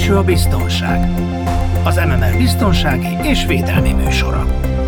első a biztonság. Az MMR biztonsági és védelmi műsora.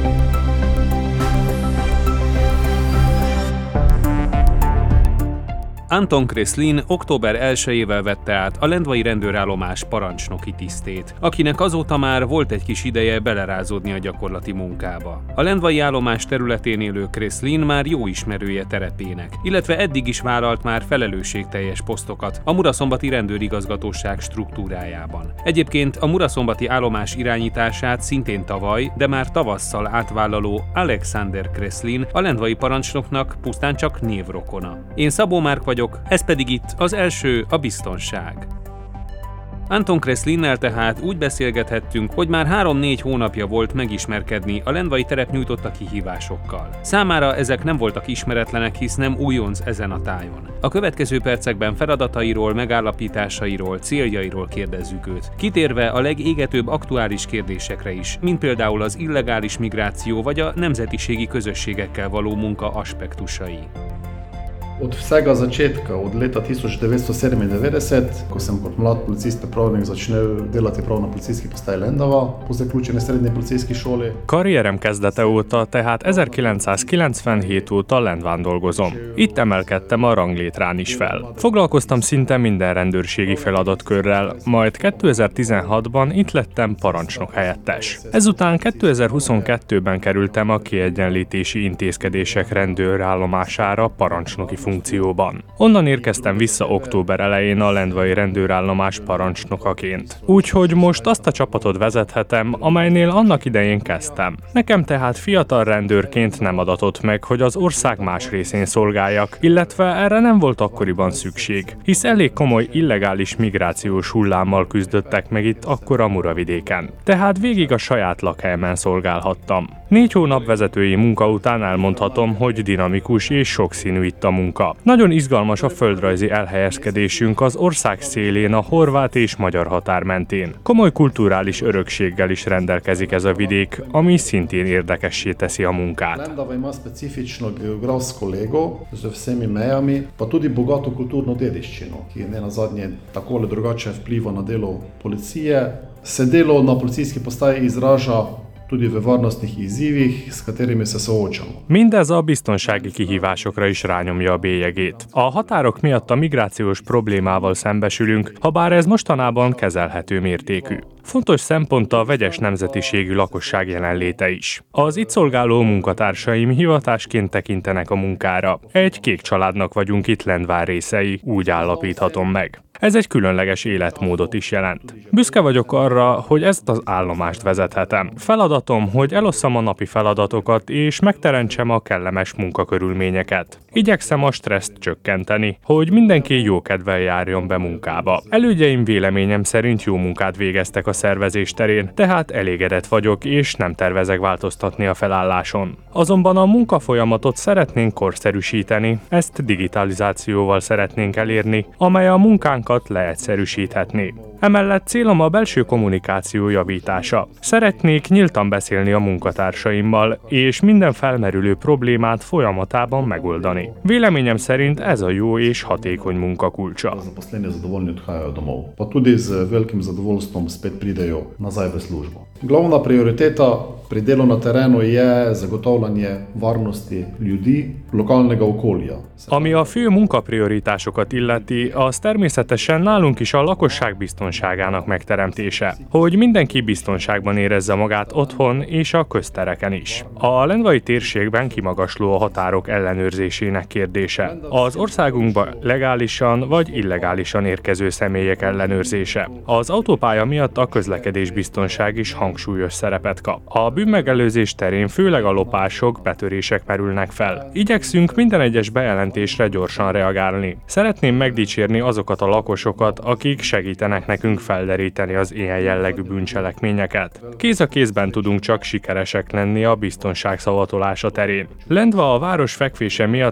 Anton Kreslin október 1-ével vette át a lendvai rendőrállomás parancsnoki tisztét, akinek azóta már volt egy kis ideje belerázódni a gyakorlati munkába. A lendvai állomás területén élő Kreslin már jó ismerője terepének, illetve eddig is vállalt már felelősségteljes posztokat a muraszombati rendőrigazgatóság struktúrájában. Egyébként a muraszombati állomás irányítását szintén tavaly, de már tavasszal átvállaló Alexander Kreslin a lendvai parancsnoknak pusztán csak névrokona. Én Szabó Márk vagyok, ez pedig itt az első a biztonság. Anton Kreslinnel tehát úgy beszélgethettünk, hogy már 3-4 hónapja volt megismerkedni a lendvai terep nyújtotta kihívásokkal. Számára ezek nem voltak ismeretlenek, hisz nem újonc ezen a tájon. A következő percekben feladatairól, megállapításairól, céljairól kérdezzük őt, kitérve a legégetőbb aktuális kérdésekre is, mint például az illegális migráció vagy a nemzetiségi közösségekkel való munka aspektusai. Od vsega začetka, od leta 1997, ko sem kot mlad policist pripravnik začel delati prav na policijski postaji Lendava, po zaključeni srednji policijski šoli. Karrierem kezdete óta, tehát 1997 óta Lendván dolgozom. Itt emelkedtem a ranglétrán is fel. Foglalkoztam szinte minden rendőrségi feladatkörrel, majd 2016-ban itt lettem parancsnok helyettes. Ezután 2022-ben kerültem a kiegyenlítési intézkedések rendőrállomására parancsnoki funkcióban. Onnan érkeztem vissza október elején a lendvai rendőrállomás parancsnokaként. Úgyhogy most azt a csapatot vezethetem, amelynél annak idején kezdtem. Nekem tehát fiatal rendőrként nem adatott meg, hogy az ország más részén szolgáljak, illetve erre nem volt akkoriban szükség, hisz elég komoly illegális migrációs hullámmal küzdöttek meg itt akkor a Muravidéken. Tehát végig a saját lakhelyemen szolgálhattam. 4 hónap vezetői munka után elmondhatom, hogy dinamikus és sokszínű itt a munka. Nagyon izgalmas a földrajzi elhelyezkedésünk az ország szélén a horvát és magyar határ mentén. Komoly kulturális örökséggel is rendelkezik ez a vidék, ami szintén érdekessé teszi a munkát. Lendava ima specifično geografsko lego z vsemi mejami, pa tudi bogato kulturno dediščino, ki nenazadnje tako ali drugače vpliva na delo policije. Se delo na policijski postaji izraža tudi v varnostnih izzivih, s katerimi se soočamo. Mindez a biztonsági kihívásokra is rányomja a bélyegét. A határok miatt a migrációs problémával szembesülünk, habár ez mostanában kezelhető mértékű. Fontos szempont a vegyes nemzetiségű lakosság jelenléte is. Az itt szolgáló munkatársaim hivatásként tekintenek a munkára. Egy kék családnak vagyunk itt Lendván részei, úgy állapíthatom meg. Ez egy különleges életmódot is jelent. Büszke vagyok arra, hogy ezt az állomást vezethetem. Feladatom, hogy elosszam a napi feladatokat és megteremtsem a kellemes munkakörülményeket. Igyekszem a stresszt csökkenteni, hogy mindenki jókedvel járjon be munkába. Elődjeim véleményem szerint jó munkát végeztek a szervezés terén, tehát elégedett vagyok és nem tervezek változtatni a felálláson. Azonban a munkafolyamatot szeretnénk korszerűsíteni, ezt digitalizációval szeretnénk elérni, amely a munkánkat leegyszerűsíthetné. Emellett célom a belső kommunikáció javítása. Szeretnék nyíltan beszélni a munkatársaimmal, és minden felmerülő problémát folyamatában megoldani. Véleményem szerint ez a jó és hatékony munka kulcsa. Pa tudi z velikim zadovoljstvom spet pridejo nazaj v službo. Glavna prioriteta pri delu na terenu je zagotavljanje varnosti ljudi, lokalnega okolja. Ami a fő munkaprioritásokat illeti, az természetesen nálunk is a lakosság biztonságának megteremtése, hogy mindenki biztonságban érezze magát otthon és a köztereken is. A lendvai térségben kimagasló a határok ellenőrzésének kérdése. Az országunkba legálisan vagy illegálisan érkező személyek ellenőrzése. Az autópálya miatt a közlekedésbiztonság is hangsúlyos szerepet kap. A bűnmegelőzés terén főleg a lopások, betörések merülnek fel. Igyekszünk minden egyes bejelentésre gyorsan reagálni. Szeretném megdicsérni azokat a lakosokat, akik segítenek nekünk felderíteni az ilyen jellegű bűncselekményeket. Kéz a kézben tudunk csak sikeresek lenni a biztonság szavatolása terén. Lendva a város fekvése miatt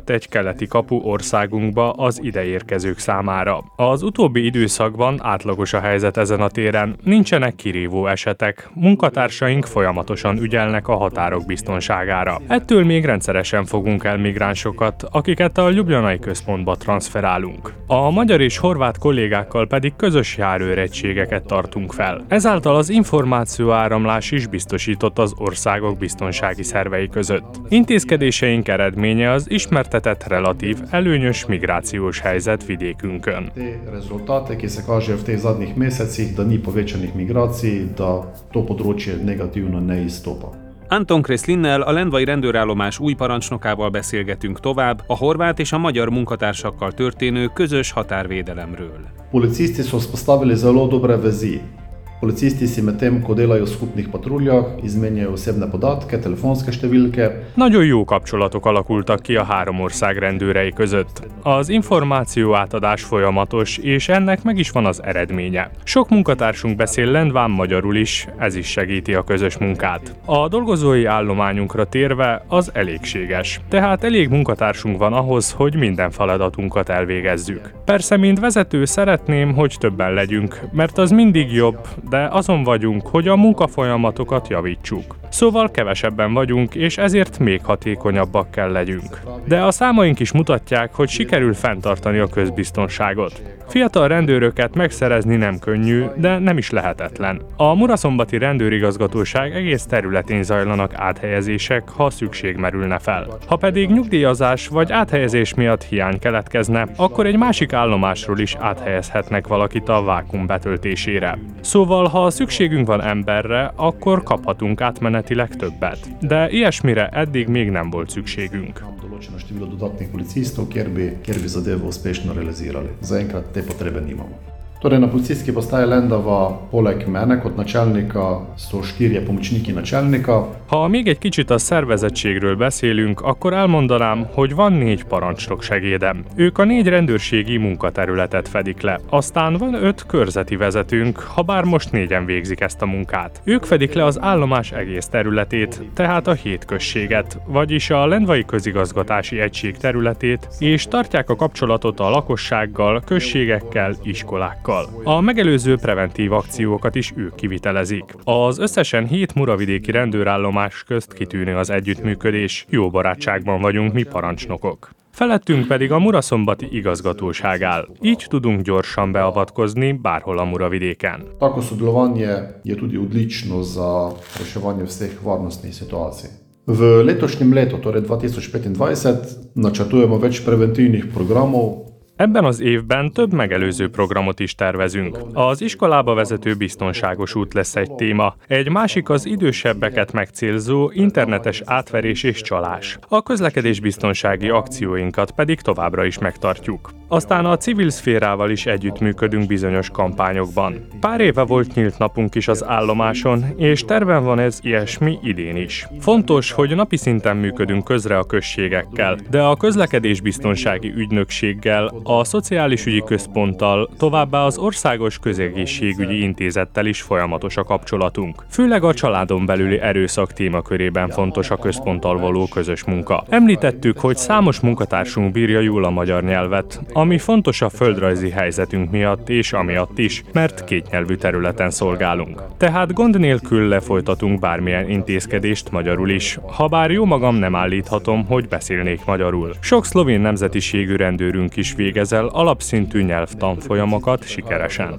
nyílt egy keleti kapu országunkba az ideérkezők számára. Az utóbbi időszakban átlagos a helyzet ezen a téren, nincsenek kirívó esetek, munkatársaink folyamatosan ügyelnek a határok biztonságára. Ettől még rendszeresen fogunk el migránsokat, akiket a ljubljanai központba transferálunk. A magyar és horvát kollégákkal pedig közös járőregységeket tartunk fel. Ezáltal az információáramlás is biztosított az országok biztonsági szervei között. Intézkedéseink eredménye az ismertetett relatív előnyös migrációs helyzet vidékünkön. Rezultate, ki se kažejo v teh zadnjih mesecih, da ni povečanih migracij, da to področje negativno ne izstopa. Anton Kreslinnel, a lendvai rendőrállomás új parancsnokával beszélgetünk tovább a horvát és a magyar munkatársakkal történő közös határvédelemről. Policisti so vzpostavili zelo dobre vezi. Policisti si medtem, ko delajo v skupnih patruljah, izmenjajo osebne podatke, telefonske številke. Nagyon jó kapcsolatok alakultak ki a három ország rendőrei között. Az információ átadás folyamatos, és ennek meg is van az eredménye. Sok munkatársunk beszél lendván magyarul is, ez is segíti a közös munkát. A dolgozói állományunkra térve az elégséges. Tehát elég munkatársunk van ahhoz, hogy minden feladatunkat elvégezzük. Persze, mint vezető szeretném, hogy többen legyünk, mert az mindig jobb, de azon vagyunk, hogy a munkafolyamatokat javítsuk. Szóval kevesebben vagyunk, és ezért még hatékonyabbak kell legyünk. De a számaink is mutatják, hogy sikerül fenntartani a közbiztonságot. Fiatal rendőröket megszerezni nem könnyű, de nem is lehetetlen. A Muraszombati rendőrigazgatóság egész területén zajlanak áthelyezések, ha szükség merülne fel. Ha pedig nyugdíjazás vagy áthelyezés miatt hiány keletkezne, akkor egy másik állomásról is áthelyezhetnek valakit a vákuum betöltésére. Szóval, ha szükségünk van emberre, akkor kaphatunk átmenetileg többet. De ilyesmire eddig még nem volt szükségünk. Določeno število dodatnih policistov, kjer bi zadevo uspešno realizirali. Zaenkrat te potrebe nimamo. Torej, na policijski postaji Lendava poleg mene kot načelnika so 4 pomočniki načelnika. Ha még egy kicsit a szervezettségről beszélünk, akkor elmondanám, hogy van 4 parancsnok segédem. Ők a 4 rendőrségi munkaterületet fedik le. Aztán van 5 körzeti vezetőnk, ha bár most 4-en végzik ezt a munkát. Ők fedik le az állomás egész területét, tehát a 7 községet, vagyis a Lendvai közigazgatási egység területét, és tartják a kapcsolatot a lakossággal, községekkel, iskolákkal. A megelőző preventív akciókat is ők kivitelezik. Az összesen 7 muravidéki rendőrállomás közt kitűnő az együttműködés, jó barátságban vagyunk mi parancsnokok. Felettünk pedig a Muraszombati igazgatóság áll. Így tudunk gyorsan beavatkozni bárhol a Muravidéken. Tako sodelovanje je tudi odlično za reševanje vseh varnostnih situacij. V letošnjem letu, torej 2025, načrtujemo več preventivnih programov. Ebben az évben több megelőző programot is tervezünk. Az iskolába vezető biztonságos út lesz egy téma, egy másik az idősebbeket megcélzó internetes átverés és csalás. A közlekedésbiztonsági akcióinkat pedig továbbra is megtartjuk. Aztán a civil szférával is együttműködünk bizonyos kampányokban. Pár éve volt nyílt napunk is az állomáson, és terven van ez ilyesmi idén is. Fontos, hogy napi szinten működünk közre a községekkel, de a közlekedésbiztonsági ügynökséggel, a Szociális Ügyi Központtal, továbbá az Országos Közegészségügyi Intézettel is folyamatos a kapcsolatunk. Főleg a családon belüli erőszak témakörében fontos a központtal való közös munka. Említettük, hogy számos munkatársunk bírja jól a magyar nyelvet, ami fontos a földrajzi helyzetünk miatt és amiatt is, mert kétnyelvű területen szolgálunk. Tehát gond nélkül lefolytatunk bármilyen intézkedést magyarul is, habár jó magam nem állíthatom, hogy beszélnék magyarul. Sok szlovén nemzetiségű rendőrünk is végezel alapszintű nyelvtanfolyamokat sikeresen.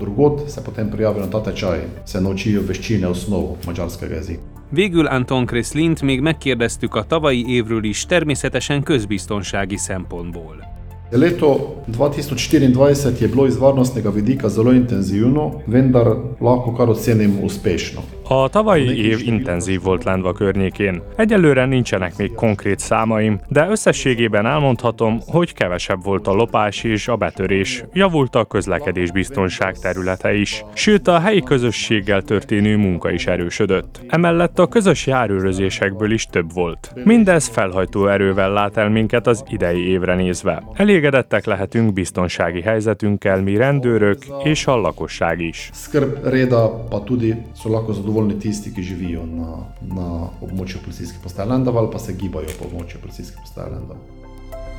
Végül Anton Kreslint még megkérdeztük a tavalyi évről is természetesen közbiztonsági szempontból. Leto 2024 je bilo iz varnostnega vidika zelo intenzivno, vendar lahko kar ocenim uspešno. A tavalyi év intenzív volt Lendva környékén. Egyelőre nincsenek még konkrét számaim, de összességében elmondhatom, hogy kevesebb volt a lopás és a betörés, javult a közlekedésbiztonság területe is, sőt a helyi közösséggel történő munka is erősödött. Emellett a közös járőrözésekből is több volt. Mindez felhajtó erővel lát el minket az idei évre nézve. Elégedettek lehetünk biztonsági helyzetünkkel mi rendőrök és a lakosság is. Skrb reda pa tudi so lahko zadovoljni tisti, ki živijo na območju policijske postaje Lendava ali pa se gibajo po območju policijske postaje Lendava.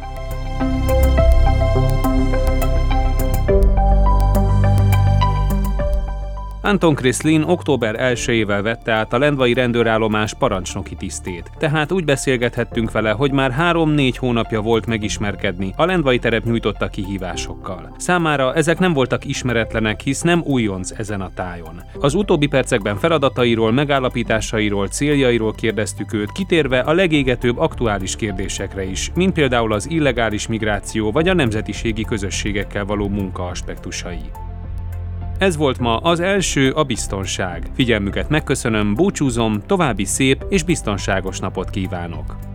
Anton Kreslin október 1-ével vette át a lendvai rendőrállomás parancsnoki tisztét. Tehát úgy beszélgethettünk vele, hogy már 3-4 hónapja volt megismerkedni a lendvai terep nyújtotta kihívásokkal. Számára ezek nem voltak ismeretlenek, hisz nem újonc ezen a tájon. Az utóbbi percekben feladatairól, megállapításairól, céljairól kérdeztük őt, kitérve a legégetőbb aktuális kérdésekre is, mint például az illegális migráció vagy a nemzetiségi közösségekkel való munka aspektusai. Ez volt ma az első, a biztonság. Figyelmüket megköszönöm, búcsúzom, további szép és biztonságos napot kívánok!